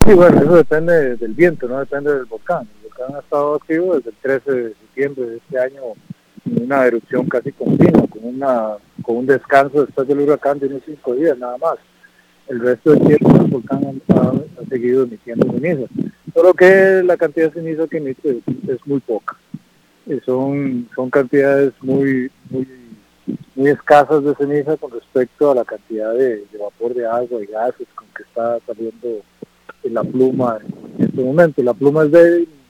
Sí, bueno, eso depende del viento, no depende del volcán. El volcán ha estado activo desde el 13 de septiembre de este año, en una erupción casi continua, con un descanso después del huracán de unos 5 días nada más. El resto del tiempo el volcán ha seguido emitiendo ceniza. Solo que la cantidad de ceniza que emite es muy poca. Son cantidades muy escasas de ceniza con respecto a la cantidad de vapor de agua y gases con que está saliendo la pluma en este momento. La pluma es débil,